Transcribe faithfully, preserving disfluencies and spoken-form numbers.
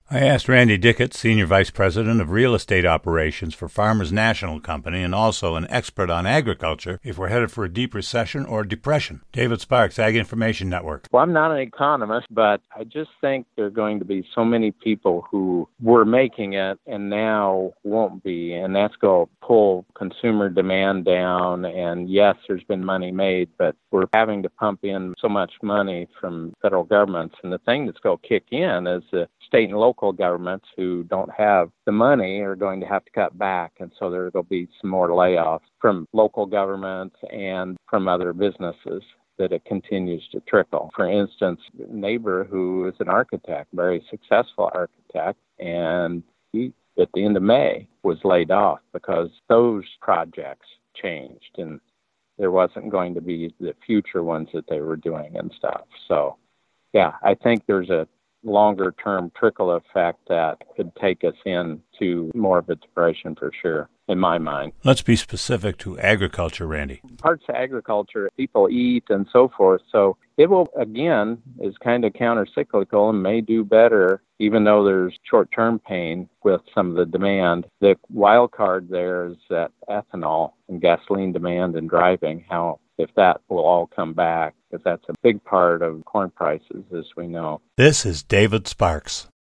I asked Randy Dickett, Senior Vice President of Real Estate Operations for Farmers National Company and also an expert on agriculture, if we're headed for a deep recession or depression. David Sparks, Ag Information Network. Well, I'm not an economist, but I just think there are going to be so many people who were making it and now won't be, and that's going to pull consumer demand down. And yes, there's been money made, but we're having to pump in so much money from federal governments. And the thing that's going to kick in is the state and local governments who don't have the money are going to have to cut back. And so there will be some more layoffs from local governments and from other businesses that it continues to trickle. For instance, a neighbor who is an architect, very successful architect, and he, at the end of May, was laid off because those projects changed and there wasn't going to be the future ones that they were doing and stuff. So, yeah, I think there's a longer-term trickle effect that could take us into more of a depression for sure, in my mind. Let's be specific to agriculture, Randy. Parts of agriculture, people eat and so forth. So it will, again, is kind of counter-cyclical and may do better, even though there's short-term pain with some of the demand. The wild card there is that ethanol and gasoline demand and driving, how if that will all come back, because that's a big part of corn prices, as we know. This is David Sparks.